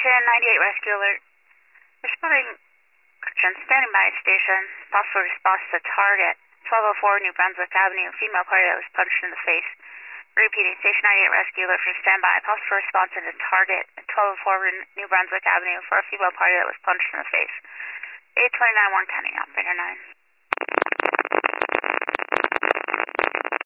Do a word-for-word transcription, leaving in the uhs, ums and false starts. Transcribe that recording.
Station ninety-eight rescue alert. Responding, standing by station. Possible response to target. twelve oh four New Brunswick Avenue. Female party that was punched in the face. Repeating, Station ninety-eight rescue alert for standby. Possible response to target. twelve oh four New Brunswick Avenue for a female party that was punched in the face. eight twenty-nine one counting, operator nine.